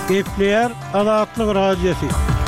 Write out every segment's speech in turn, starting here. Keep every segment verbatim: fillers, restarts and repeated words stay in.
Gepleyer Azatlyk Radiosu.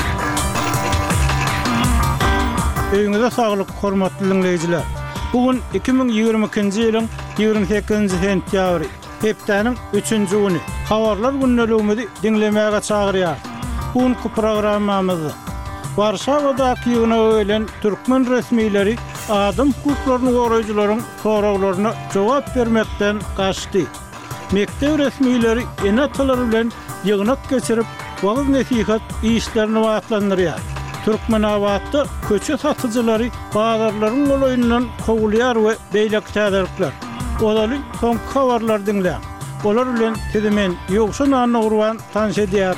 Öňüňize saglyk, hormatly dinleýijiler. Bugün iki bin ýygrimi ikinji ýylyň ýygrimi sekizinji sentýabry, hepdeniň üçünji güni. Habarlar günneligimizi dinlemäge çagyrýar. Bugünkü programmamyzda Warşawadaky ýygyna öýlen türkmen resmileri adam hukuklaryny goraýjylaryň soraglaryna jogap bermekden gaçdy. Mektep resmileri enatalar bilen ýygnak geçirip wagt nesihat işlerini wagtlandyrýar. Türkmen awatda köçe satyjylary bazarlaryň golaýyndan kowulýar we beýlek täderikler. Olaly soňky habarlar dinleýär. Olar bilen tedemen ýogşan anna urwan tanış edýär.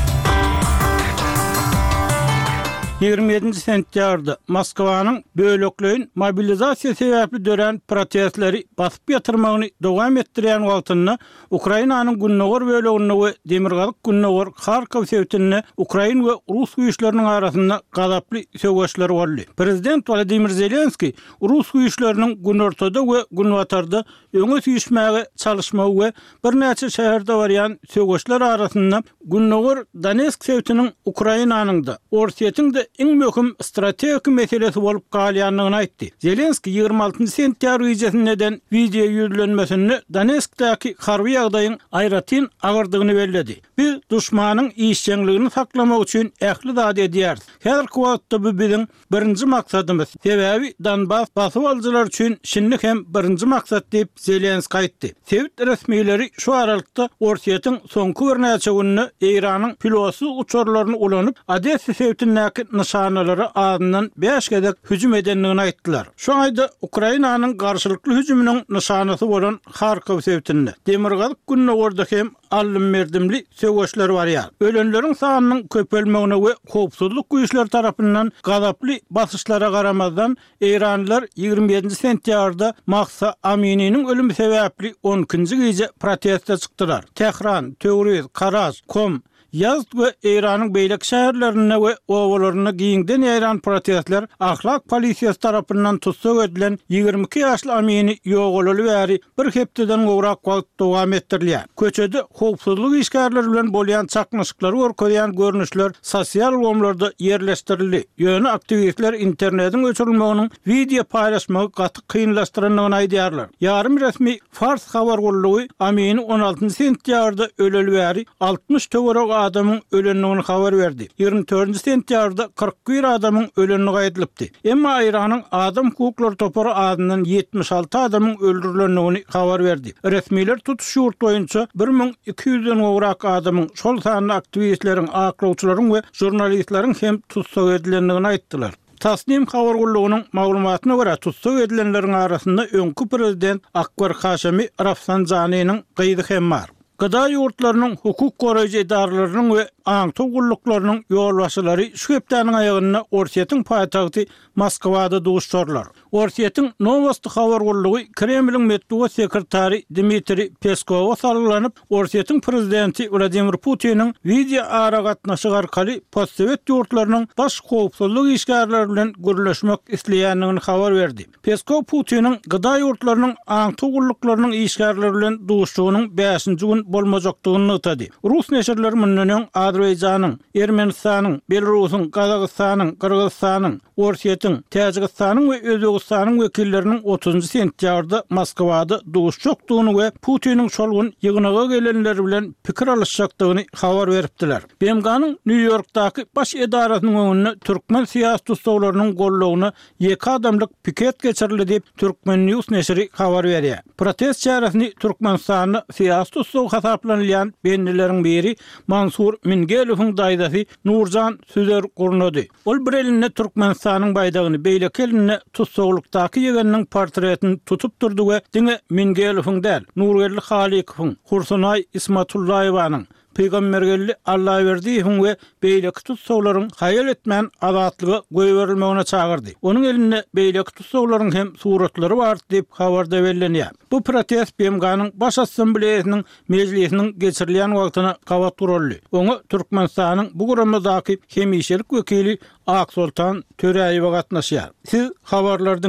ýygrimi ýedinji sentýabrda Moskwanyň bölekleýin mobilizasiýa sebäpli dören protestleri basyp ýatyrmagyny dowam etdirýän wagtynda Ukrainanyň Günnowar böleginde we Demirgazyk Günnowar Harkow sewtinde Ukrain we Rus güýçleriniň arasynda gazaply söwgeşler boldy. Prezident Volodymyr Zelenski Rus güýçleriniň Günortada we Günwatarda öňe süýüşmäge çalyşmagy we bir näçe şäherde barýan söwgeşler arasynda Günnowar Donetsk sewtiniň Ukrainanyň da Orsiýetiň de iň möhüm strategik meselesi bolup galýanlygyny aýtdy. Zelenski ýygrimi altynjy sentýabr gecesinden video ýüzlenmesini Donetskdäki harby ýagdaýyň aýratyn agyrdygyny bellädi. Biz duşmanyň işçiligini saklamak üçin ähli zat edýär. Häzirki wagtda bu biziň birinji maksadymyz. Sebäbi Donbass basyp aljylar üçin şinlik hem birinji maksat diýip Zelenski aýtdy. Sewit resmileri şu aralykda Orsiýetiň soňky bir näçe gününe Eýranyň pilosy uçurlaryny ulanyp Odessa sewtindäki nişanalary adından beş gedek hüjüm edenligini aýtdylar. Şu aýda Ukrainanyň garşylykly hüjüminiň nişanasy bolan Harkow sewtinde Demirgazyk Günnowrda hem allym merdimli söwgeşler barýar. Ölenleriň sanynyň köpelmegine we howpsuzlyk güýçleri tarapyndan gazaply basyşlara garamazdan Eýranlylar ýygrimi ýedinji sentýabrda Mahsa Aminiň ölümi sebäpli on ikinji gece protestde çykdylar. Tehran, Töwriz, Karaz, Kom, Yazd we Eýranyň beýlek şäherlerine we owalaryna giňden ýaýran protestler ahlak polisiýasy tarapyndan tutsak edilen ýygrimi iki ýaşly Amini ýogolaly bäri bir hepdeden gowrak wagt dowam etdirilýär. Köçede howpsuzlyk işgärleri bilen bolýan çakmyşyklary görkezýän görnüşler sosial gomlarda ýerleşdirildi. Ýöne aktivistler internetiň öçürilmeginiň video paýlaşmagy gaty kynlaşdyranlygyny aýdýarlar. Ýarym resmi Fars habar gullugy Amini on altynjy sentýabrda öleli bäri altmış töwerek adamyň ölenligini habar berdi. ýygrimi dördünji sentýabrda kırk bir adamyň ölenligi aýdylpdy. Emma Eýranyň adam hukuklary topary adından ýetmiş alty adamyň öldürilenligini habar berdi. Resmiler tutuş ýurt boýunça bir min iki ýüzden gowrak adamyň şol sanyny aktivistleriň, aklawçylaryň we jurnalistleriň hem tutsak edilenligini aýtdylar. Tasnim habar gullugynyň maglumatyna görä tutsak edilenleriň arasynda öňkü prezident Akbar Haşimi Rafsanjanynyň gyýdy hem bar. Gıda ýurtlarynyň hukuk goraýjy edaralarynyň we aňty gulluklarnyň ýolbaşçylary şu hepdeniň aýagyna Orsiýetiň paýtagty Moskwada duşdurlar. Orsiýetiň Novosti habar gullugy Kremliň medeniýet sekretary Dmitri Peskow sarlanyp Orsiýetiň prezidenti Vladimir Putiniň video ara gatnaşygy arkaly postsovet ýurtlarynyň baş howpsuzlyk işgärleri bilen gürleşmek isleýänligini habar berdi. Peskow Putiniň gıda ýurtlarynyň aňty gulluklarynyň işgärleri bilen duşdugynyň beşinji gün bolmajakdygyny ýetdi. Rus neşirleri mundan Azerbaýjanyň, Ermenistanyň, Belarusyň, Kazakstanyň, Kyrgyzstanyň, Orsiýetiň, Täjikistanyň we Özbegistanyň wekilleriniň otuzunjy sentýabrda Moskwada duşjokdygyny we Putiniň şolgun ýygynaga gelenler bilen pikir alışjakdygyny habar beripdiler. B M G'nyň New Yorkdaky baş edarasynyň öňünde türkmen siýasat tutsaglarynyň gollawyna iki adamlyk piket geçirildi diýip Türkmen News neşri habar berýär. Protest çäresini Türkmenistanyň siýasat tutsagy hasaplanýan benlileriň biri Mansur Mingelowyň daýdasy Nurjan Süzer gurnady. Ol bir eline Türkmenistanyň baýdagyny beýlek eline tutsaglykdaky ýegeniň portretini tutup durdy we diňe Mingelowyň däl, Nurgelli Halikowyň, Hursunay Ismatullaýewanyň Peygambergelli Allah berdiýiň we beýleki tutsaklaryň haýal etmän azatlygy goýberilmegine çagyrdy. Onuň elinde beýleki tutsaklaryň hem suratlary bar diýip habarda bellenýär. Bu protest B M G'nyň baş assambleýasynyň mejlisiniň geçirilýän wagtyna gawat duruldy. Oňa Türkmenistanyň bu guramadaky hemişelik wekili Ak Sultan Töreýew gatnaşýar. Siz habarlardan